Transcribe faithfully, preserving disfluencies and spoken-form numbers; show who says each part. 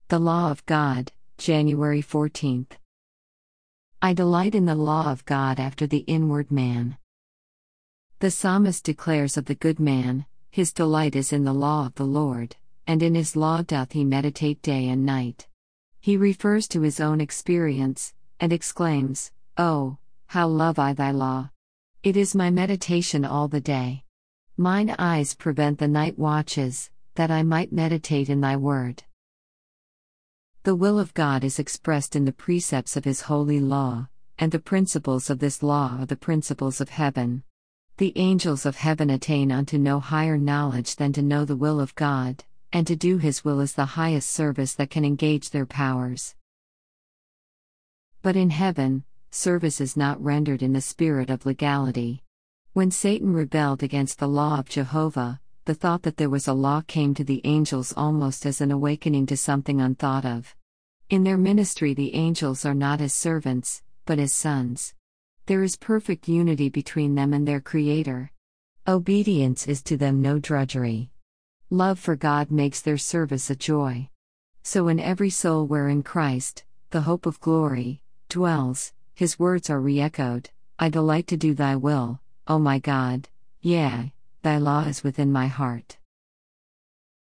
Speaker 1: The Law of God, January fourteenth. I delight in the law of God after the inward man. The psalmist declares of the good man, his delight is in the law of the Lord, and in his law doth he meditate day and night. He refers to his own experience, and exclaims, "Oh, how love I thy law! It is my meditation all the day. Mine eyes prevent the night watches, that I might meditate in thy word." The will of God is expressed in the precepts of His holy law, and the principles of this law are the principles of heaven. The angels of heaven attain unto no higher knowledge than to know the will of God, and to do His will is the highest service that can engage their powers. But in heaven, service is not rendered in the spirit of legality. When Satan rebelled against the law of Jehovah, the thought that there was a law came to the angels almost as an awakening to something unthought of. In their ministry, the angels are not as servants, but as sons. There is perfect unity between them and their Creator. Obedience is to them no drudgery. Love for God makes their service a joy. So in every soul wherein Christ, the hope of glory, dwells, His words are re-echoed, "I delight to do thy will, O my God, yea, thy law is within my heart."